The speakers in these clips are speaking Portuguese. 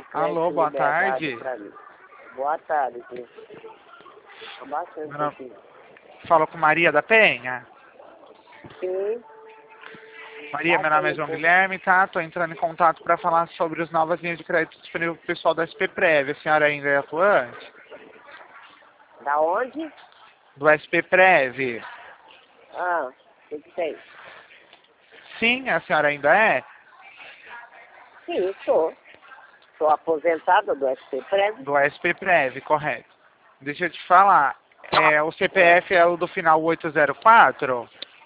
Alô, crédito boa liberado tarde. para mim. Boa tarde. Abaixa um Meu nome- pouquinho. Falou com Maria da Penha? Sim, Maria, meu baixa nome aí é um João pouco. Guilherme, tá? Tô entrando em contato para falar sobre as novas linhas de crédito disponíveis pro pessoal da SP Prev. A senhora ainda é atuante? Da onde? Do SP Prev? Ah, o que tem? Sim, a senhora ainda é? Sim, sou. Sou aposentada do SP-Prev. Do SP Prev, correto. Deixa eu te falar. O CPF é o do final 804?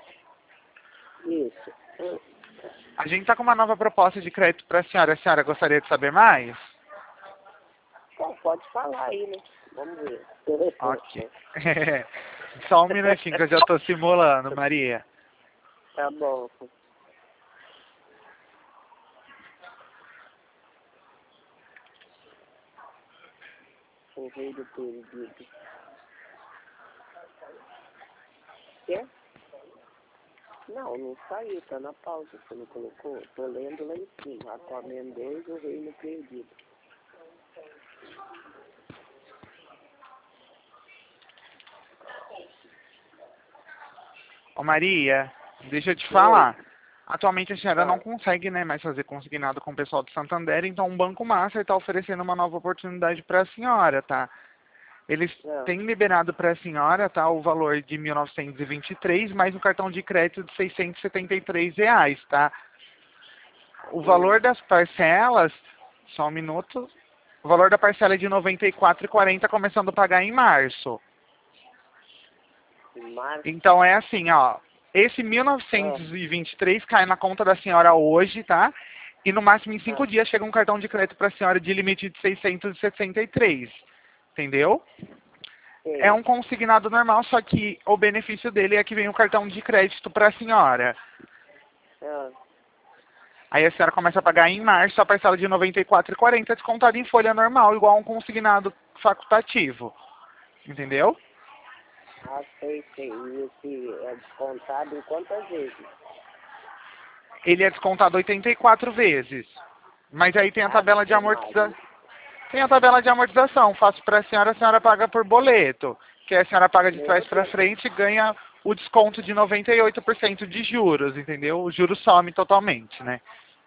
Isso. A gente tá com uma nova proposta de crédito para a senhora. A senhora gostaria de saber mais? Bom, pode falar aí, né? Vamos ver. Ok. Só um minutinho que eu já tô simulando, Maria. Tá bom. Correio perdido. Quer? Não, não saiu, tá na pausa. Você não colocou? Tô lendo lá em cima. Aquaman 2, o Reino Perdido. Ô Maria, deixa eu te Oi. falar. Atualmente a senhora não Ah, consegue, né, mais fazer consignado com o pessoal do Santander, então o Banco Master está oferecendo uma nova oportunidade para a senhora, tá? Eles não. têm liberado para a senhora, tá, o valor de 1.923 mais um cartão de crédito de R$ 673, tá? O valor das parcelas, só um minuto, o valor da parcela é de R$ 94,40, começando a pagar em março. Março. Então é assim, ó, esse Ah, 1.923 cai na conta da senhora hoje, tá? E no máximo em 5 ah, dias chega um cartão de crédito para a senhora de limite de 663, entendeu? É sei. um consignado normal, só que o benefício dele é que vem o cartão de crédito para a senhora. Ah, Aí a senhora começa a pagar em março a parcela de R$ 94,40 descontada em folha normal, igual a um consignado facultativo. Entendeu? sei, sei. E esse é descontado em quantas vezes? Ele é descontado 84 vezes. Mas aí tem a tabela de Ave amortização. Maria. Tem a tabela de amortização. Faço para a senhora paga por boleto. Que a senhora paga de trás Meu para Deus. frente e ganha o desconto de 98% de juros, entendeu? O juro some totalmente, né?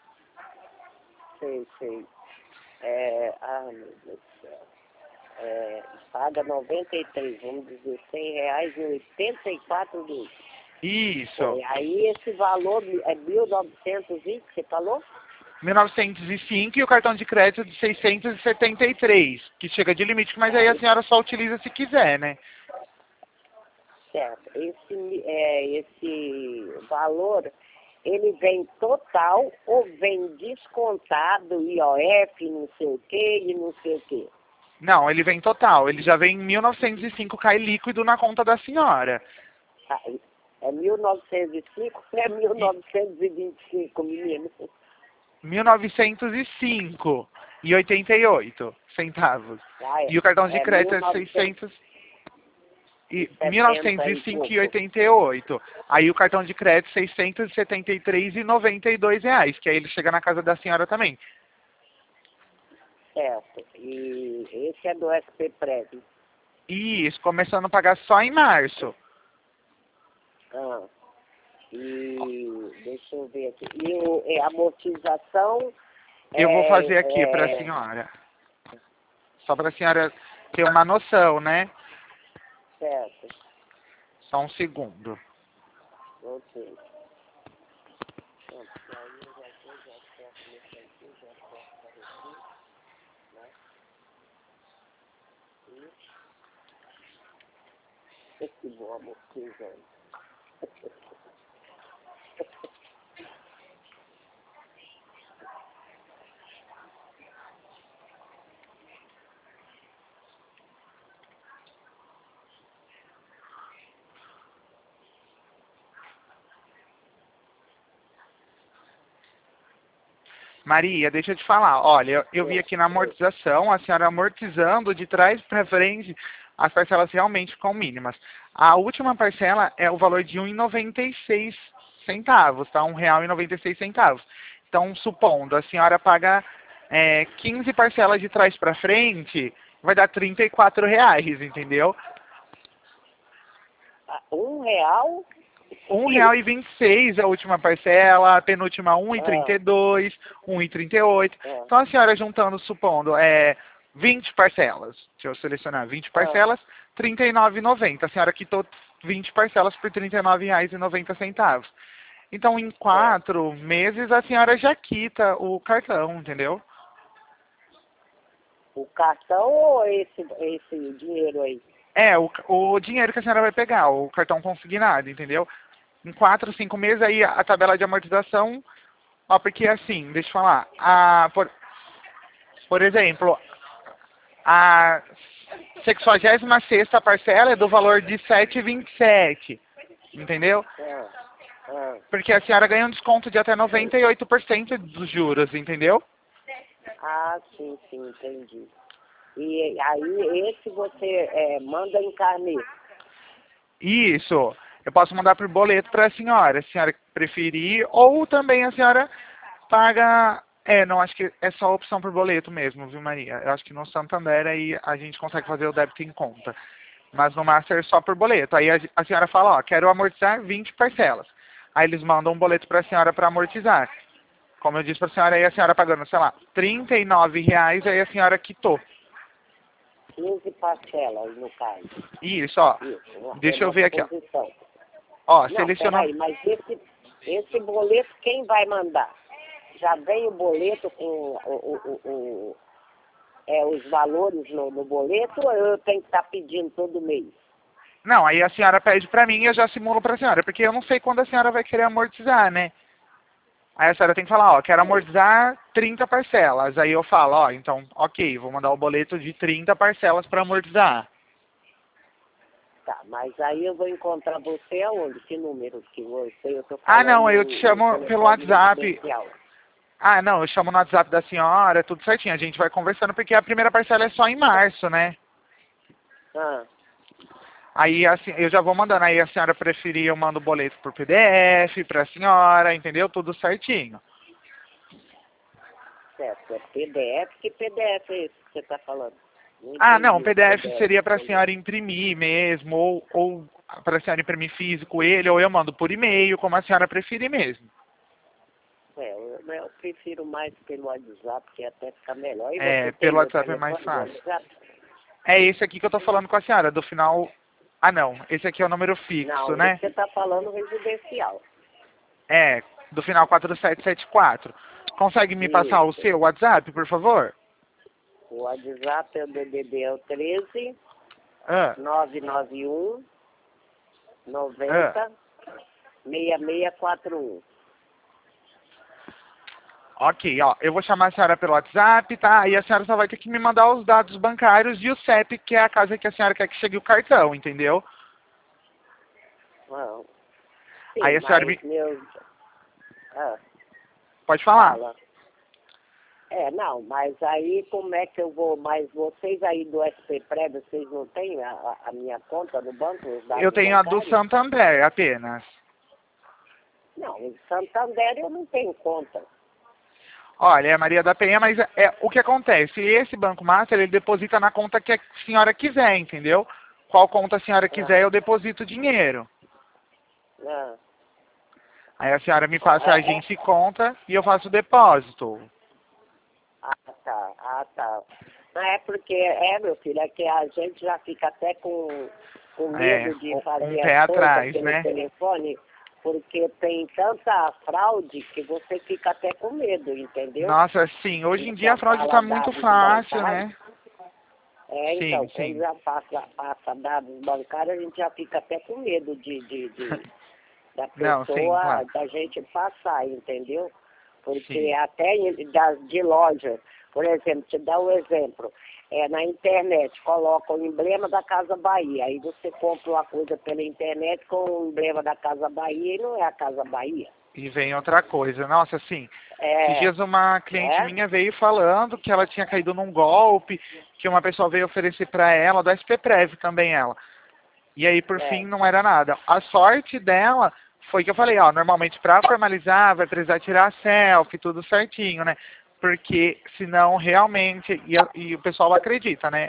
Sei, sei. Meu Deus do céu. Paga 93, vamos dizer, R$ 100 e 84 vezes. Isso. Foi. Aí esse valor é 1.920 que você falou? 1905 e o cartão de crédito de 673, que chega de limite, mas aí a senhora só utiliza se quiser, né? Certo. Esse valor, ele vem total ou vem descontado, IOF, não sei o quê e não sei o quê? Não, ele vem total. Ele já vem em 1905, cai líquido na conta da senhora. Ah, é 1905 ou é E 1925, menino? 1905 e 88 centavos. Ah, E o cartão de é crédito é 1970 600 e 1905 e e pouco. 88. Aí o cartão de crédito 673,92 reais, que aí ele chega na casa da senhora também. Certo. E esse é do SP Prévio. E isso, começando a pagar só em março. Ah, e deixa eu ver aqui. E a amortização Eu vou fazer aqui para a é senhora. Só para a senhora ter uma noção, né? certo. Só um segundo. Ok. Pronto, aí eu já vou, já posso mexer aqui, já posso carregar, né? E esse bom amortizando. Maria, deixa eu te falar. Olha, eu vi aqui na amortização, a senhora amortizando de trás para frente, as parcelas realmente ficam mínimas. A última parcela é o valor de R$ 1,96, tá? R$ 1,96. Então, supondo, a senhora paga 15 parcelas de trás pra frente, vai dar R$ 34, entendeu? R$ 1? R$ 1,26 a última parcela, a penúltima R$ 1,32, R$ 1,38. Então a senhora juntando, supondo, 20 parcelas. Se eu selecionar 20 parcelas, R$ 39,90. A senhora quitou 20 parcelas por R$ 39,90. Então em 4 meses a senhora já quita o cartão, entendeu? O cartão ou esse dinheiro aí? O dinheiro que a senhora vai pegar, o cartão consignado, entendeu? Em 4, 5 meses, aí a tabela de amortização, porque assim, deixa eu falar, por exemplo, a 66ª parcela é do valor de R$ 7,27, entendeu? Porque a senhora ganha um desconto de até 98% dos juros, entendeu? Ah, sim, entendi. E aí, esse você manda em carnê? Isso. Eu posso mandar por boleto para a senhora preferir, ou também a senhora paga... não, acho que é só opção por boleto mesmo, viu, Maria? Eu acho que no Santander aí a gente consegue fazer o débito em conta. Mas no Master é só por boleto. Aí a senhora fala, ó, quero amortizar 20 parcelas. Aí eles mandam um boleto para a senhora para amortizar. Como eu disse para a senhora, aí a senhora pagando, sei lá, R$ 39,00, aí a senhora quitou. 15 parcelas, no caso. Isso, ó. Isso, deixa eu ver aqui, ó. Não, Selecionou... peraí, mas esse boleto quem vai mandar? Já vem o boleto com os valores no boleto ou eu tenho que estar pedindo todo mês? Não, aí a senhora pede pra mim e eu já simulo pra senhora, porque eu não sei quando a senhora vai querer amortizar, né? Aí a senhora tem que falar, ó, quero amortizar 30 parcelas. Aí eu falo, ó, então, ok, vou mandar o boleto de 30 parcelas pra amortizar. Tá, mas aí eu vou encontrar você aonde? Que número que você... Eu tô falando Não, eu te chamo pelo WhatsApp. residencial. Não, eu chamo no WhatsApp da senhora, tudo certinho. A gente vai conversando, porque a primeira parcela é só em março, né? Aí assim, eu já vou mandando. Aí a senhora preferir, eu mando o boleto por PDF pra senhora, entendeu? Tudo certinho. Certo, é PDF. Que PDF é esse que você tá falando? Não, PDF seria pra senhora imprimir mesmo, ou pra senhora imprimir físico ele, ou eu mando por e-mail, como a senhora preferir mesmo. Eu prefiro mais pelo WhatsApp, que até fica melhor. E você pelo tem WhatsApp é mais fácil. WhatsApp? É esse aqui que eu tô falando com a senhora, do final... não, esse aqui é o número fixo, não, né? Você tá falando residencial. Do final 4774. Consegue me passar o seu WhatsApp, por favor? O WhatsApp é o DDD, é o 13 Ah, 991 90 6641. Ok, ó, eu vou chamar a senhora pelo WhatsApp, tá? E a senhora só vai ter que me mandar os dados bancários e o CEP, que é a casa que a senhora quer que chegue o cartão, entendeu? Sim, aí a senhora me... Pode falar. Fala. Não, mas aí como é que eu vou? Mas vocês aí do SP Prévio, vocês não têm a minha conta no banco? Os dados Eu tenho bancários? a do Santander apenas. Não, em Santander eu não tenho conta. Olha, é Maria da Penha, mas o que acontece? Esse Banco Master, ele deposita na conta que a senhora quiser, entendeu? Qual conta a senhora quiser, eu deposito o dinheiro. Aí a senhora me passa a agência e conta e eu faço o depósito. Tá. Não é porque, meu filho, é que a gente já fica até com medo de fazer pé as coisas atrás, pelo né? telefone, porque tem tanta fraude que você fica até com medo, entendeu? Nossa, sim, hoje em dia a fraude está muito fácil, né? Então, sim. quando já passa dados bancários, a gente já fica até com medo da Não, sim, pessoa, claro. da gente passar, entendeu? Porque Sim. até de loja, por exemplo, te dar um exemplo, na internet coloca o emblema da Casa Bahia, aí você compra uma coisa pela internet com o emblema da Casa Bahia e não é a Casa Bahia. E vem outra coisa, nossa, assim, esses dias uma cliente minha veio falando que ela tinha caído num golpe, que uma pessoa veio oferecer para ela, do SP Prev também ela. E aí, por fim, não era nada. A sorte dela foi que eu falei, ó, normalmente para formalizar vai precisar tirar selfie, tudo certinho, né? porque senão realmente, e o pessoal acredita, né?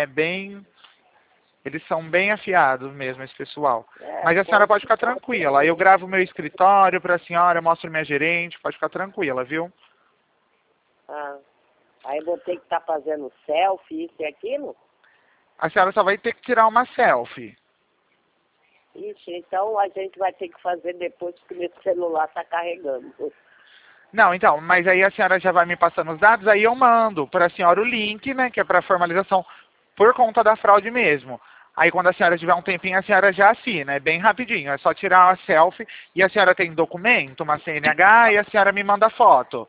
Eles são bem afiados mesmo, esse pessoal. Mas a senhora pode ficar tranquila. Eu gravo meu escritório para a senhora, mostro minha gerente, pode ficar tranquila, viu? Ah, aí vou ter que estar fazendo selfie, isso e aquilo? A senhora só vai ter que tirar uma selfie. Ixi, então a gente vai ter que fazer depois que meu celular está carregando. Não, então, mas aí a senhora já vai me passando os dados, aí eu mando para a senhora o link, né, que é para formalização por conta da fraude mesmo. Aí quando a senhora tiver um tempinho, a senhora já assina, é bem rapidinho, é só tirar a selfie e a senhora tem documento, uma CNH e a senhora me manda foto.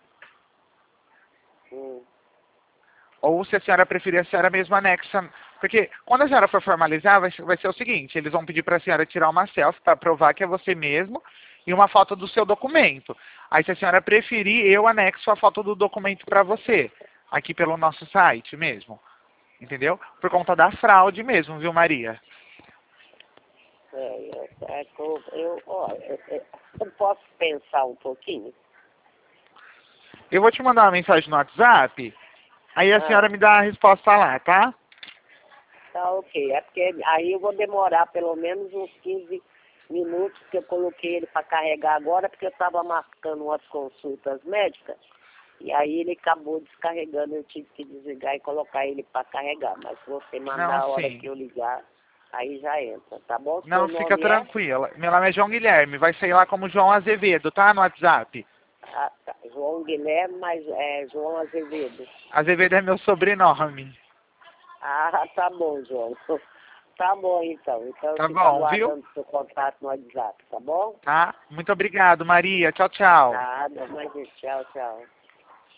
Ou se a senhora preferir, a senhora mesmo anexa. Porque quando a senhora for formalizar, vai ser o seguinte, eles vão pedir para a senhora tirar uma selfie para provar que é você mesmo e uma foto do seu documento. Aí se a senhora preferir, eu anexo a foto do documento para você, aqui pelo nosso site mesmo. Entendeu? Por conta da fraude mesmo, viu, Maria? Eu posso pensar um pouquinho? Eu vou te mandar uma mensagem no WhatsApp, aí a senhora me dá a resposta lá, tá? Tá ok. É porque aí eu vou demorar pelo menos uns 15 minutos, porque eu coloquei ele para carregar agora, porque eu estava marcando umas consultas médicas. E aí ele acabou descarregando, eu tive que desligar e colocar ele para carregar. Mas se você mandar a hora que eu ligar, aí já entra, tá bom? Não, fica tranquila. Meu nome é João Guilherme, vai sair lá como João Azevedo, tá? No WhatsApp. Ah, tá. João Guilherme, mas é João Azevedo. Azevedo é meu sobrenome. Ah, tá bom, João. Tá bom, então. Então Tá eu fico bom, viu? aguardando seu contato no WhatsApp, tá bom? Tá? Muito obrigado, Maria. Tchau, tchau. Nada, mas tchau, tchau.